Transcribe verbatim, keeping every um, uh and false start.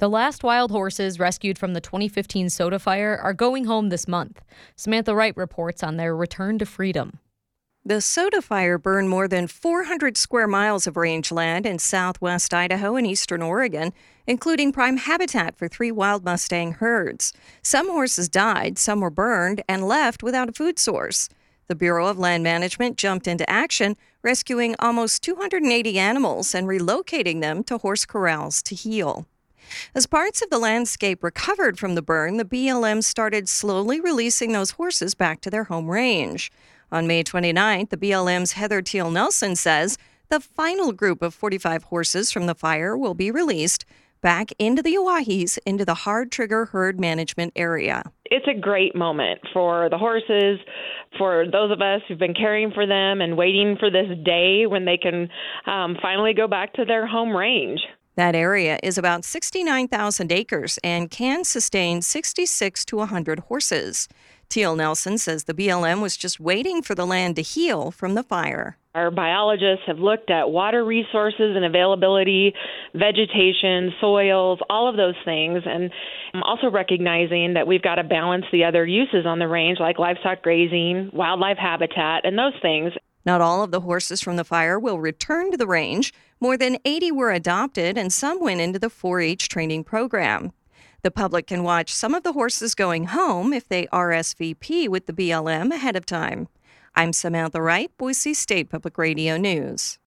The last wild horses rescued from the twenty fifteen Soda fire are going home this month. Samantha Wright reports on their return to freedom. The Soda fire burned more than four hundred square miles of rangeland in southwest Idaho and eastern Oregon, including prime habitat for three wild Mustang herds. Some horses died, some were burned, and left without a food source. The Bureau of Land Management jumped into action, rescuing almost two hundred eighty animals and relocating them to horse corrals to heal. As parts of the landscape recovered from the burn, the B L M started slowly releasing those horses back to their home range. On May twenty-ninth, the B L M's Heather Teal Nelson says the final group of forty-five horses from the fire will be released back into the Oahes into the Hard Trigger Herd Management Area. It's a great moment for the horses, for those of us who've been caring for them and waiting for this day when they can um, finally go back to their home range. That area is about sixty-nine thousand acres and can sustain sixty-six to one hundred horses. Teal Nelson says the B L M was just waiting for the land to heal from the fire. Our biologists have looked at water resources and availability, vegetation, soils, all of those things, and I'm also recognizing that we've got to balance the other uses on the range, like livestock grazing, wildlife habitat, and those things. Not all of the horses from the fire will return to the range. More than eighty were adopted, and some went into the four H training program. The public can watch some of the horses going home if they R S V P with the B L M ahead of time. I'm Samantha Wright, Boise State Public Radio News.